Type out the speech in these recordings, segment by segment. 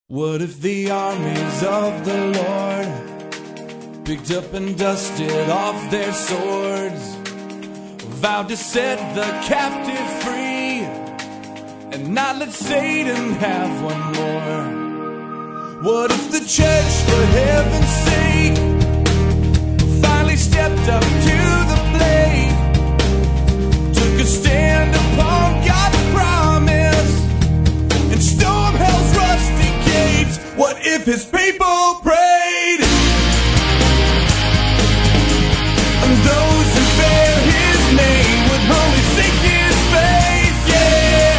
What if the armies of the Lord picked up and dusted off their swords, vowed to set the captive free and not let Satan have one more? What if the church, for heaven's sake, finally stepped up to the plate, took a stand upon God's promise and stormed hell's rusty gates? What if his people prayed, and those who bear his name would humbly seek his face, yeah,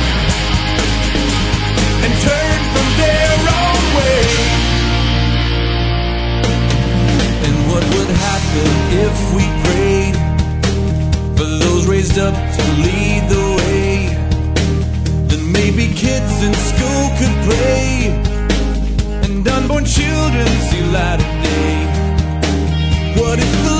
and turn from their own way? And what would happen if we prayed for those raised up to lead the way? Then maybe kids in school could play, and unborn children see light of day. What if the